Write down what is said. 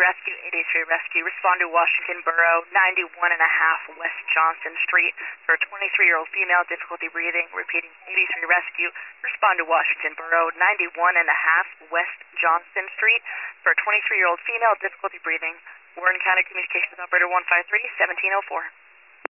Rescue, 83 Rescue. Respond to Washington Borough, 91.5 West Johnson Street for a 23-year-old female, difficulty breathing. Repeating, 83 Rescue. Respond to Washington Borough, 91.5 West Johnson Street for a 23-year-old female, difficulty breathing. Warren County Communications Operator 153, 1704.